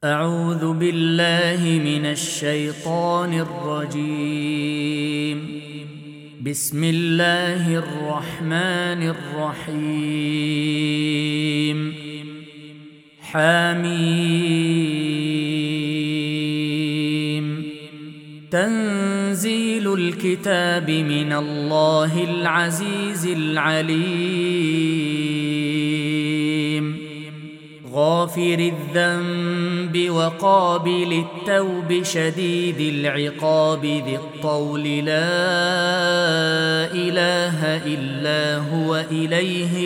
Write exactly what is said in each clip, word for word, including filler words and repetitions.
أعوذ بالله من الشيطان الرجيم. بسم الله الرحمن الرحيم. حميم. تنزيل الكتاب من الله العزيز العليم. غافر الذنب وقابل التوب شديد العقاب ذي الطول لا إله إلا هو إليه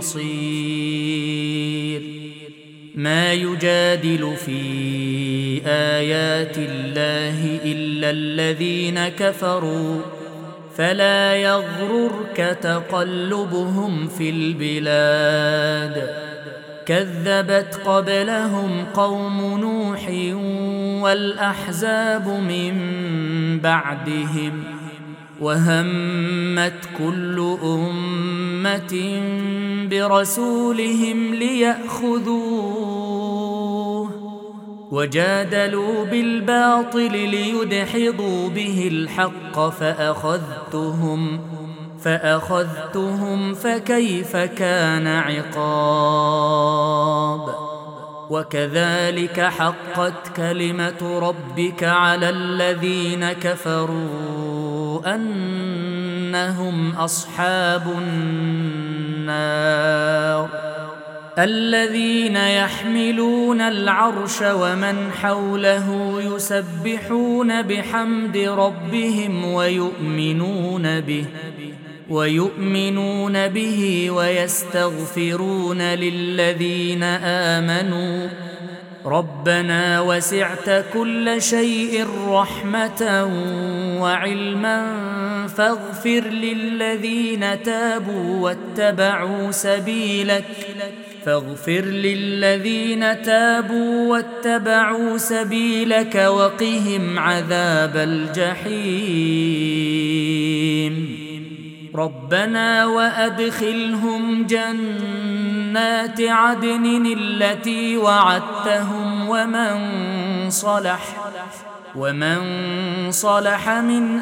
المصير. ما يجادل في آيات الله إلا الذين كفروا فلا يغررك تقلبهم في البلاد. كذبت قبلهم قوم نوح والأحزاب من بعدهم وهمت كل أمة برسولهم ليأخذوه وجادلوا بالباطل ليدحضوا به الحق فأخذتهم فأخذتهم فكيف كان عقاب. وكذلك حقت كلمة ربك على الذين كفروا أنهم أصحاب النار. الذين يحملون العرش ومن حوله يسبحون بحمد ربهم ويؤمنون به ويؤمنون به ويستغفرون للذين آمنوا ربنا وسعت كل شيء رحمة وعلما فاغفر للذين تابوا واتبعوا سبيلك فاغفر للذين تابوا واتبعوا سبيلك وقهم عذاب الجحيم. ربنا وأدخلهم جنات عدن التي وعدتهم ومن صلح ومن صلح من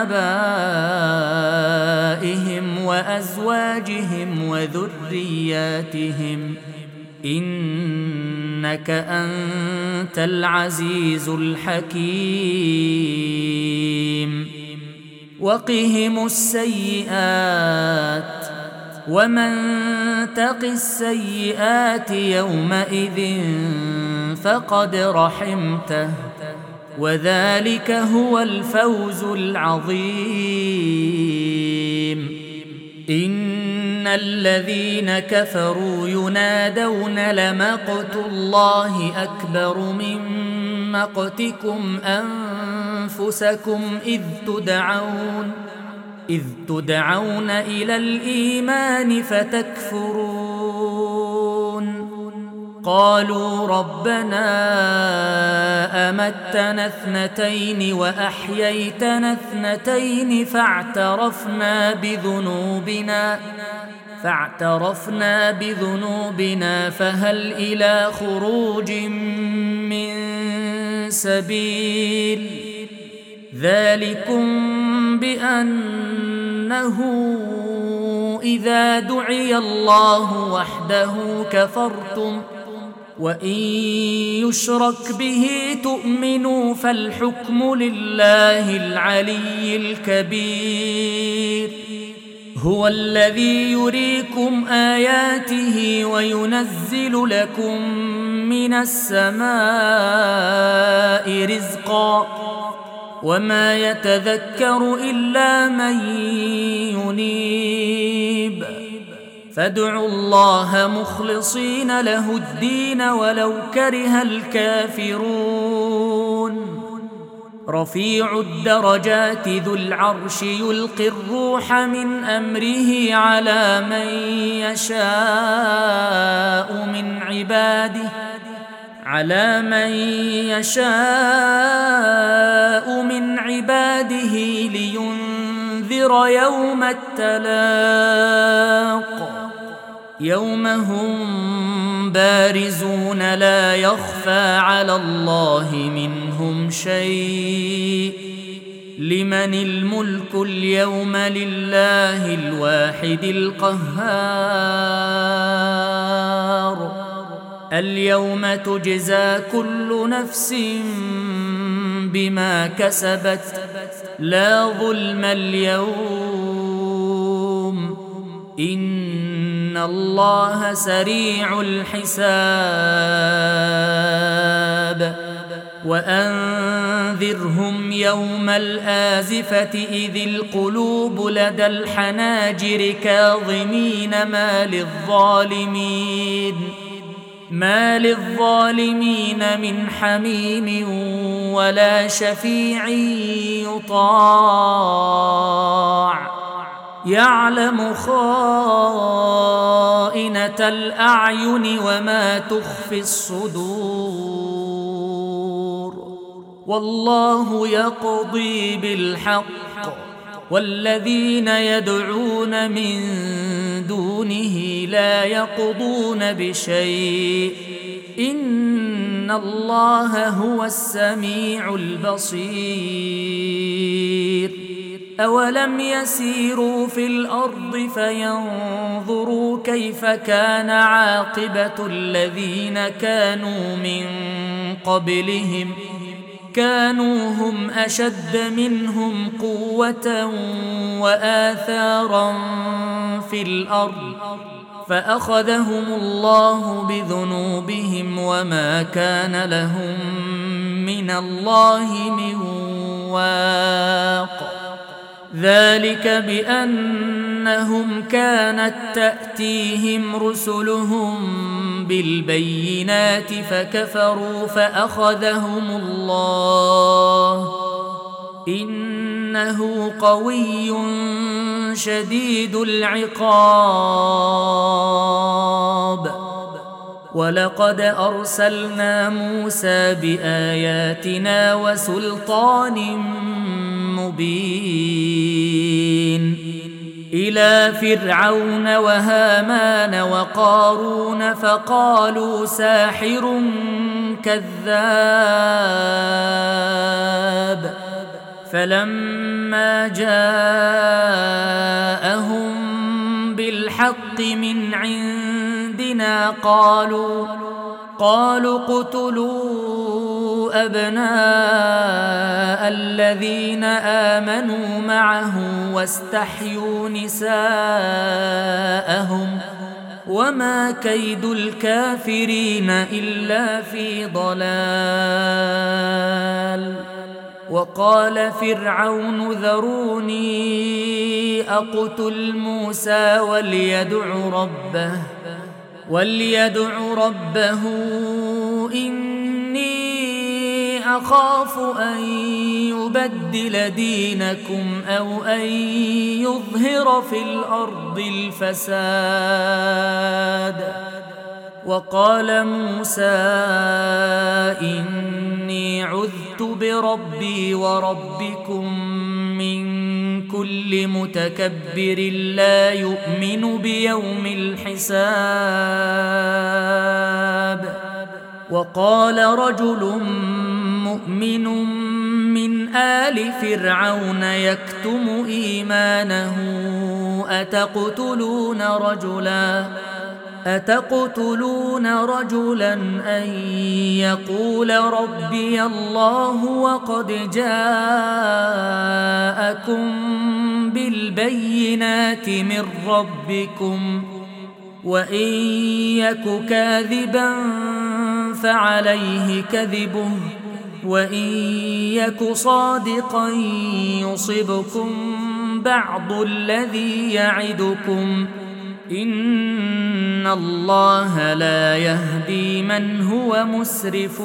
آبائهم وأزواجهم وذرياتهم إنك أنت العزيز الحكيم. وقهم السيئات ومن تق السيئات يومئذ فقد رحمته وذلك هو الفوز العظيم. إن الذين كفروا ينادون لمقت الله أكبر من مقتكم أنفسكم إذ تدعون إذ تدعون إلى الإيمان فتكفرون. قالوا ربنا أمتنا اثنتين وأحييتنا اثنتين فاعترفنا بذنوبنا فاعترفنا بذنوبنا فهل إلى خروج من سبيل. ذلكم بأنه إذا دعي الله وحده كفرتم وإن يشرك به تؤمنوا فالحكم لله العلي الكبير. هو الذي يريكم آياته وينزل لكم من السماء رزقا وما يتذكر إلا من ينيب. فادعوا الله مخلصين له الدين ولو كره الكافرون. رفيع الدرجات ذو العرش يلقي الروح من أمره على من يشاء من عباده على من يشاء من عباده لينذر يوم التلاق. يوم هم بارزون لا يخفى على الله منهم شيء لمن الملك اليوم لله الواحد القهار اليوم تجزى كل نفس بما كسبت لا ظلم اليوم إن الله سريع الحساب وأنذرهم يوم الآزفة إذ القلوب لدى الحناجر كاظمين ما للظالمين ما للظالمين من حميم ولا شفيع يطاع يعلم خائنة الأعين وما تخفي الصدور والله يقضي بالحق والذين يدعون من دونه لا يقضون بشيء إن الله هو السميع البصير أولم يسيروا في الأرض فينظروا كيف كان عاقبة الذين كانوا من قبلهم كانوا هم أشد منهم قوة وآثارا في الأرض فأخذهم الله بذنوبهم وما كان لهم من الله من واق ذلك بأنهم كانت تأتيهم رسلهم بالبينات فكفروا فأخذهم الله إنه قوي شديد العقاب ولقد أرسلنا موسى بآياتنا وسلطان مبين إلى فرعون وهامان وقارون فقالوا ساحر كذاب فلما جاءهم بالحق من عندنا قالوا قالوا اقتلوا أبناء الذين آمنوا معه واستحيوا نساءهم وما كيد الكافرين إلا في ضلال وقال فرعون ذروني أقتل موسى وليدع ربه وليدع ربه إني أخاف أن يبدل دينكم أو أن يظهر في الأرض الفساد وقال موسى إني عذت بربي وربكم من كل متكبر لا يؤمن بيوم الحساب وقال رجل مؤمن من آل فرعون يكتم إيمانه أتقتلون رجلا أتقتلون رجلا أن يقول ربي الله وقد جاءكم بالبينات من ربكم وإن يك كاذبا فعليه كذبه وإن يك صادقا يصبكم بعض الذي يعدكم إن الله لا يهدي من هو مسرف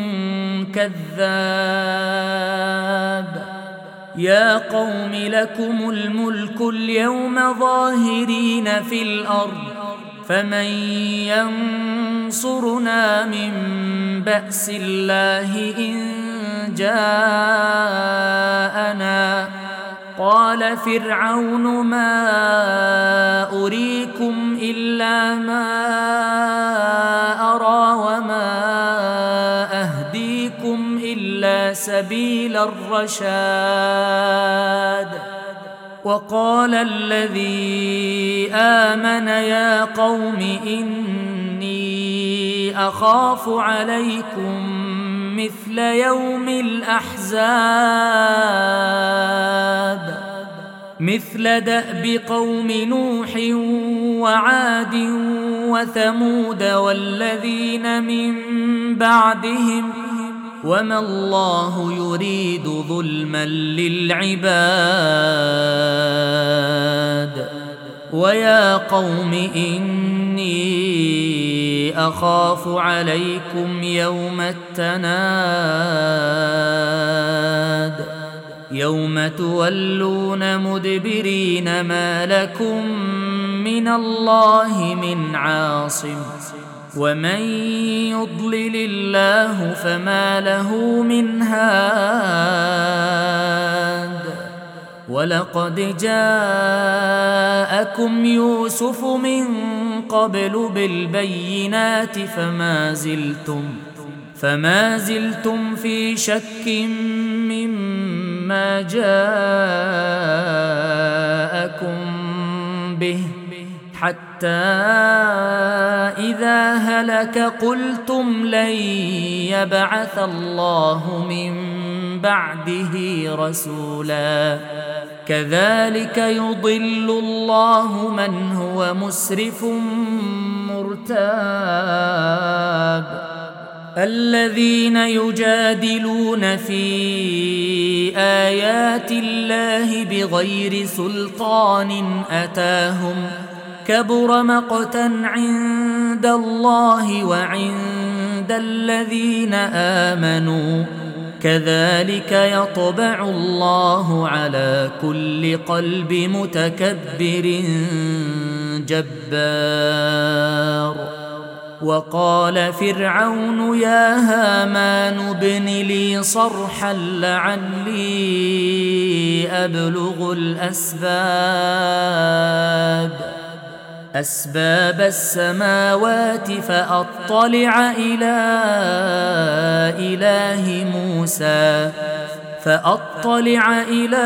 كذاب يا قوم لكم الملك اليوم ظاهرين في الأرض فمن ينصرنا من بأس الله إن جاءنا قال فرعون ما أريكم إلا ما أرى وما أهديكم إلا سبيل الرشاد. وقال الذي آمن يا قوم إني أخاف عليكم مثل يوم الأحزاب مثل دأب قوم نوح وعاد وثمود والذين من بعدهم وما الله يريد ظلما للعباد. ويا قوم إني أخاف عليكم يوم التناد يوم تولون مدبرين ما لكم من الله من عاصم ومن يضلل الله فما له من هاد. ولقد جاءكم يوسف من قبل بالبينات فما زلتم فما زلتم في شك مما جاءكم به حتى إذا هلك قلتم لن يبعث الله من بعده رسولا كذلك يضل الله من هو مسرف مرتاب. الذين يجادلون في آيات الله بغير سلطان أتاهم كبر مقتا عند الله وعند الذين آمنوا كذلك يطبع الله على كل قلب متكبر جبار. وقال فرعون يا هامان ابن لي صرحا لعلي أبلغ الأسباب أسباب السماوات فأطلع إلى إله موسى فأطلع إلى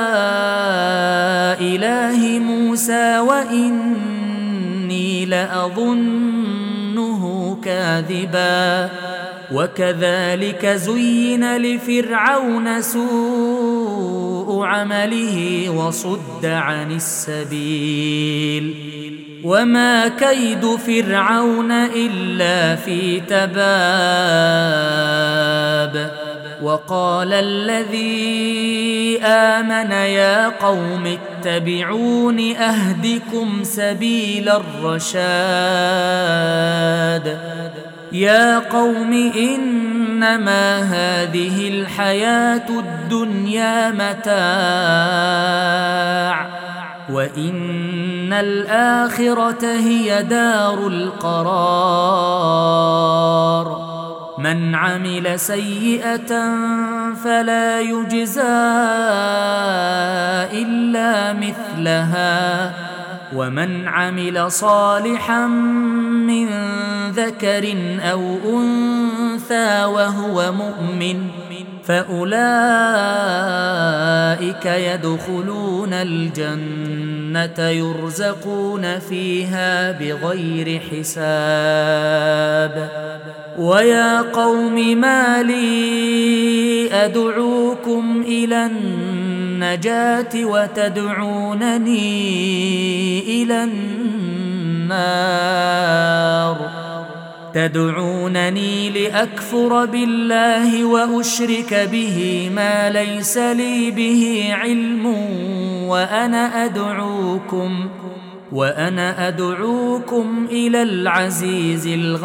إله موسى وإني لأظنه كاذبا. وكذلك زين لفرعون سوء عمله وصد عن السبيل وما كيد فرعون إلا في تباب. وقال الذي آمن يا قوم اتبعون أهدكم سبيل الرشاد. يا قوم إنما هذه الحياة الدنيا متاع وإن الآخرة هي دار القرار. من عمل سيئة فلا يجزى إلا مثلها ومن عمل صالحا من ذكر أو أنثى وهو مؤمن فأولئك يدخلون الجنة يرزقون فيها بغير حساب. ويا قوم ما لي أدعوكم إلى النجاة وتدعونني إلى النار تدعونني لأكفر بالله وأشرك به ما ليس لي به علم وأنا أدعوكم وأنا أدعوكم إلى العزيز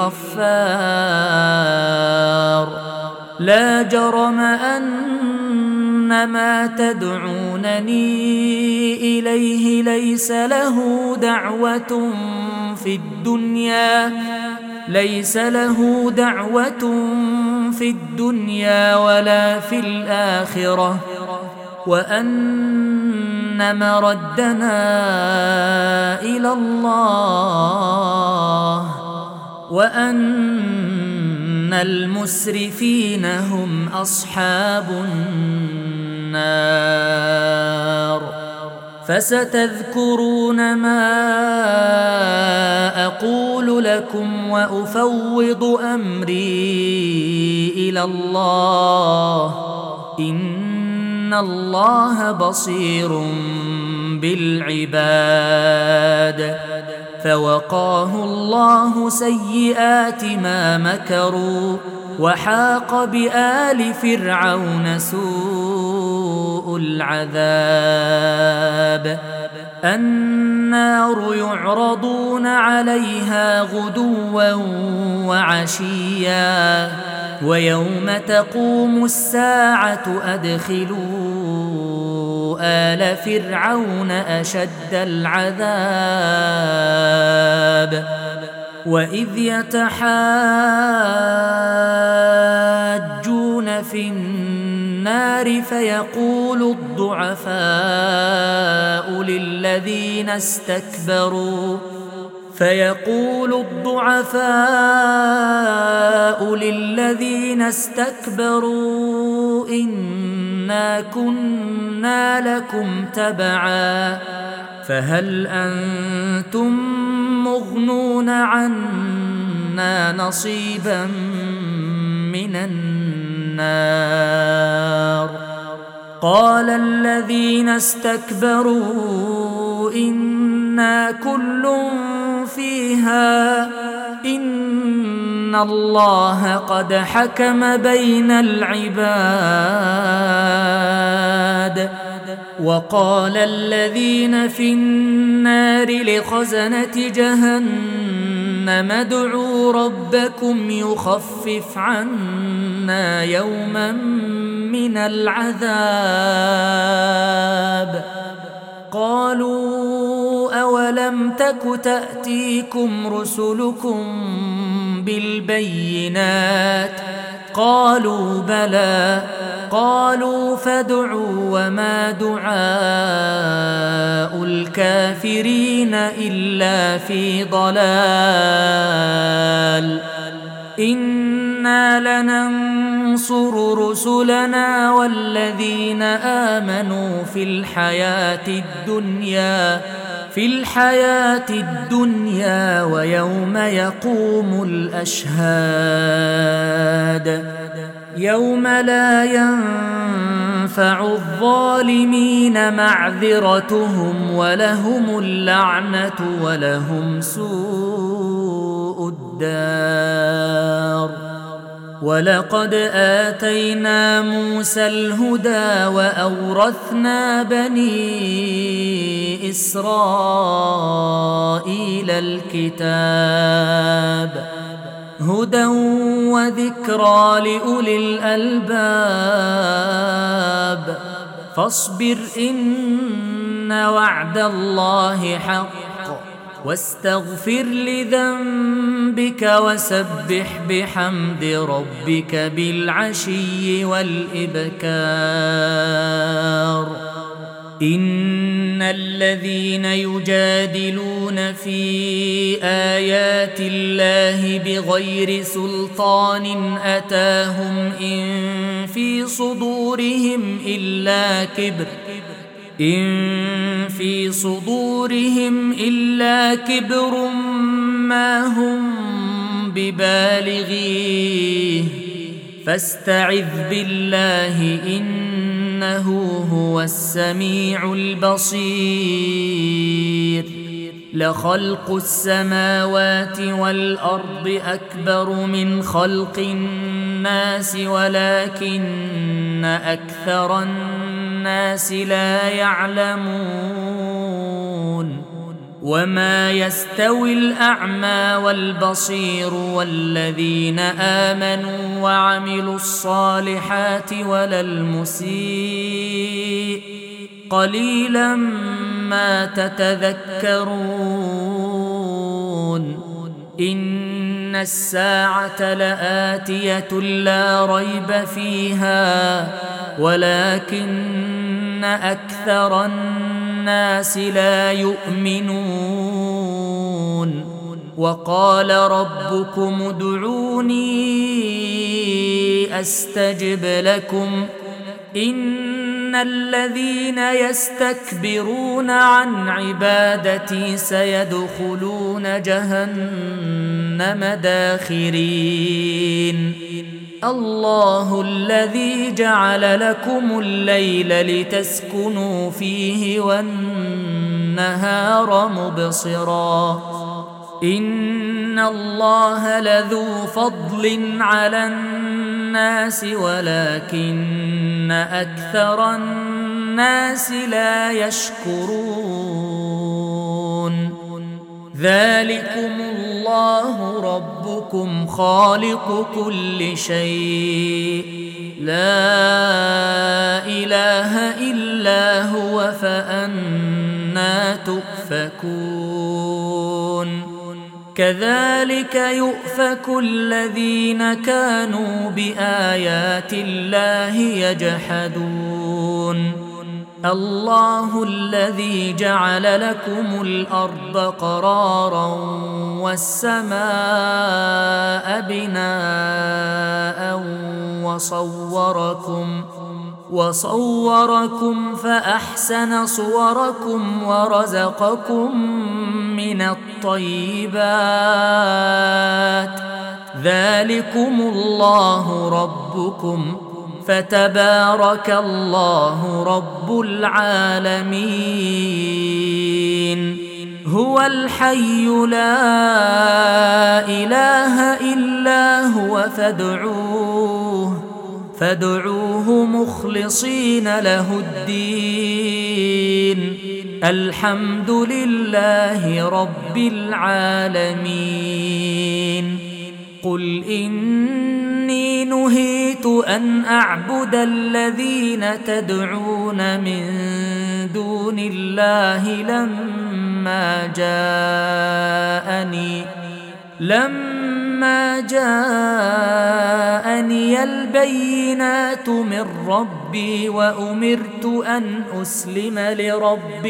الغفار. لا جرم أن ما تدعونني إليه ليس له دعوة في الدنيا ليس له دعوة في الدنيا ولا في الآخرة وأن مردنا إلى الله وأن المسرفين هم أصحاب النار. فستذكرون ما أقول لكم وأفوض أمري إلى الله إن الله بصير بالعباد. فوقاه الله سيئات ما مكروا وحاق بآل فرعون سوء العذاب. النار يعرضون عليها غدوا وعشيا ويوم تقوم الساعة أدخلوا آل فرعون أشد العذاب. وإذ يتحاجون في النار فيقول الضعفاء للذين استكبروا فيقول الضعفاء للذين استكبروا إنا كنا لكم تبعا فهل أنتم مغنون عنا نصيبا من النار؟ قال الذين استكبروا إنا كل فيها إن الله قد حكم بين العباد. وقال الذين في النار لخزنة جهنم ادعوا ربكم يخفف عنا يوما من العذاب. قالوا أولم تك تأتيكم رسلكم بالبينات؟ قالوا بلى. قالوا فادعوا وما دعاء الكافرين إلا في ضلال. إنا لننصر رسلنا والذين آمنوا في الحياة الدنيا في الحياة الدنيا ويوم يقوم الأشهاد. يوم لا ينفع الظالمين معذرتهم ولهم اللعنة ولهم سوء الدار. ولقد آتينا موسى الهدى وأورثنا بني إسرائيل الكتاب هدى وذكرى لأولي الألباب. فاصبر إن وعد الله حق واستغفر لذنبك وسبح بحمد ربك بالعشي والإبكار. إن الذين يجادلون في آيات الله بغير سلطان أتاهم إن في صدورهم إلا كبر إن في صدورهم إلا كبر ما هم ببالغيه فاستعذ بالله إنه هو السميع البصير. لخلق السماوات والأرض أكبر من خلق الناس ولكن أكثر الناس لا يعلمون. وما يستوي الأعمى والبصير والذين آمنوا وعملوا الصالحات ولا المسيء قليلا ما تتذكرون. إن الساعة لآتية لا ريب فيها ولكن أكثر الناس لا يؤمنون وقال ربكم ادعوني أستجب لكم إن الذين يستكبرون عن عبادتي سيدخلون جهنم داخرين الله الذي جعل لكم الليل لتسكنوا فيه والنهار مبصرا إن الله لذو فضل على الناس ولكن أكثر الناس لا يشكرون ذلكم الله ربكم خالق كل شيء لا إله إلا هو فأنى تؤفكون كذلك يؤفك الذين كانوا بآيات الله يجحدون الله الذي جعل لكم الأرض قرارا والسماء بناء وصوركم وصوركم فأحسن صوركم ورزقكم من الطيبات ذلكم الله ربكم فتبارك الله رب العالمين هو الحي لا إله إلا هو فادعوه فادعوه مخلصين له الدين الحمد لله رب العالمين قل إني نهيت أن أعبد الذين تدعون من دون الله لما جاءني لما جاءني البينات من ربي وأمرت أن أسلم لرب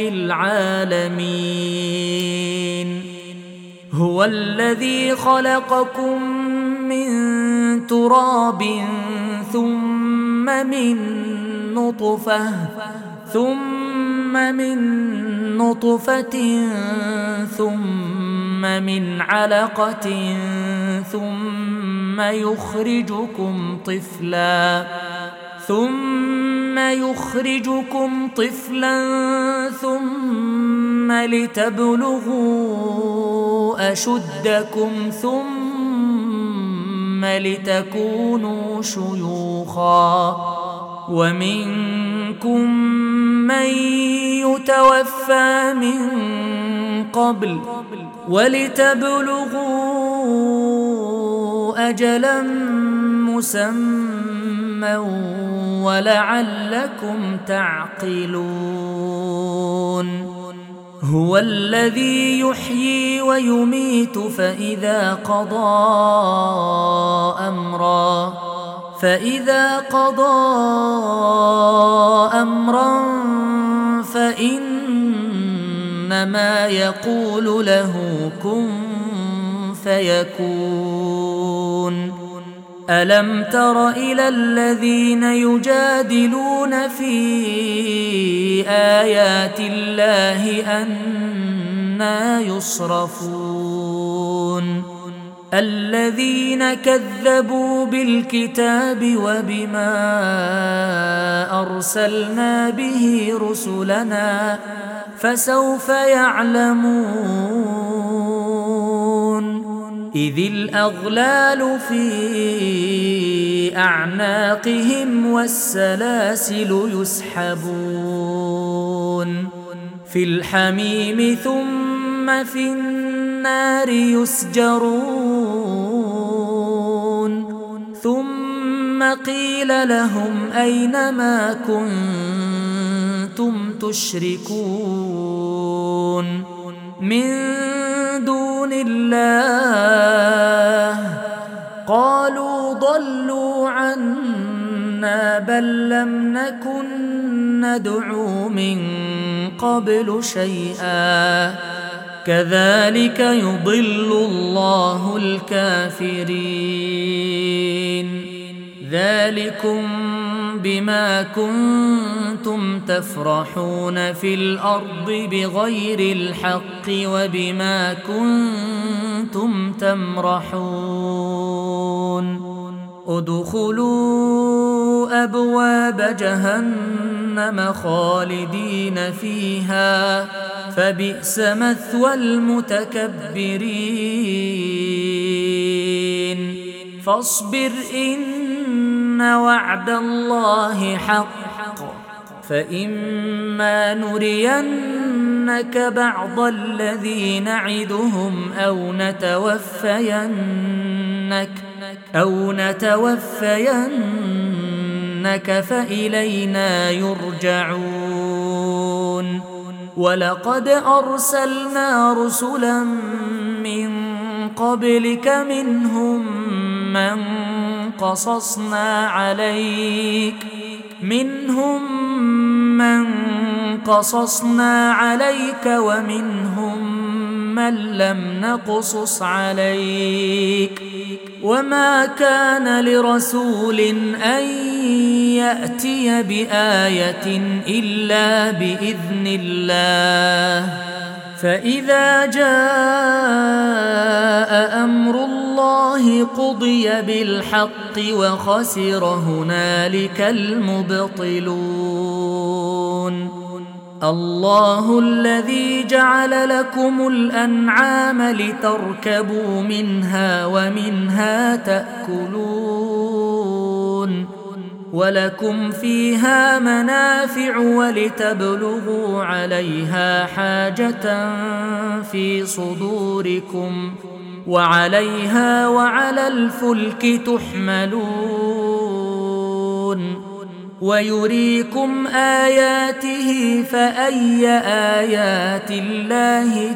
العالمين هو الذي خلقكم من تراب ثم من نطفة ثم من نطفة ثم من علقة ثم يخرجكم طفلا ثم يخرجكم طفلا ثم لتبلغوا أشدكم ثم لتكونوا شيوخا ومنكم من يتوفى من قبل ولتبلغوا أجلا مسمى ولعلكم تعقلون هو الذي يحيي ويميت فإذا قضى أمرا فإذا قضى أمرا فإنما يقول له كن فيكون ألم تر إلى الذين يجادلون في آيات الله أنى يصرفون الذين كذبوا بالكتاب وبما أرسلنا به رسلنا فسوف يعلمون إذ الأغلال في أعناقهم والسلاسل يسحبون في الحميم ثم في النار يسجرون ثم قيل لهم أين ما كنتم تشركون من دون الله قالوا ضلوا عنا آمنا بل لم نكن ندعو من قبل شيئا كذلك يضل الله الكافرين ذلكم بما كنتم تفرحون في الأرض بغير الحق وبما كنتم تمرحون ادخلوا أبواب جهنم خالدين فيها فبئس مثوى المتكبرين فاصبر إن وعد الله حق فإما نرينك بعض الذي نعدهم أو نتوفينك أو نتوفينك فإلينا يرجعون ولقد أرسلنا رسلا من قبلك منهم من قصصنا عليك منهم من قصصنا عليك ومنهم من لم نقصص عليك وما كان لرسول أن يأتي بآية إلا بإذن الله فإذا جاء أمر الله قضي بالحق وخسر هنالك المبطلون الله الذي جعل لكم الأنعام لتركبوا منها ومنها تأكلون ولكم فيها منافع ولتبلغوا عليها حاجة في صدوركم وعليها وعلى الفلك تحملون ويريكم آياته فأي آيات الله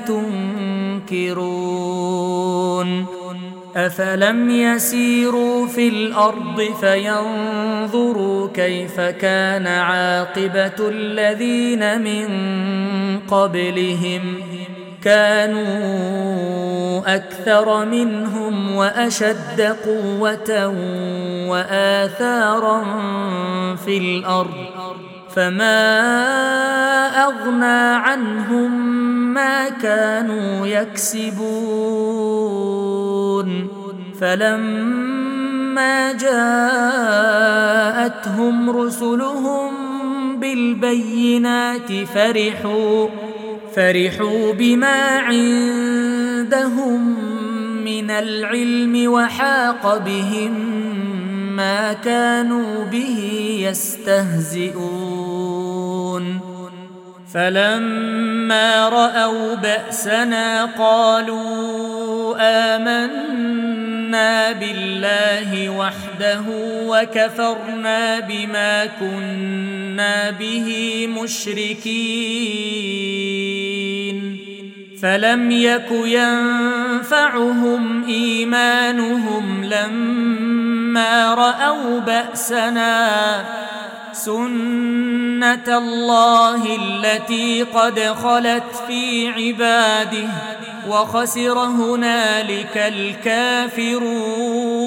تنكرون أفلم يسيروا في الأرض فينظروا كيف كان عاقبة الذين من قبلهم كانوا أكثر منهم وأشد قوة وآثارا في الأرض فما أغنى عنهم ما كانوا يكسبون فلما جاءتهم رسلهم بالبينات فرحوا فرحوا بما عندهم من العلم وحاق بهم ما كانوا به يستهزئون فلما رأوا بأسنا قالوا آمنا بالله وحده وكفرنا بما كنا به مشركين فلم يك ينفعهم إيمانهم لما رأوا بأسنا سنة الله التي قد خلت في عباده وخسر هنالك الكافرون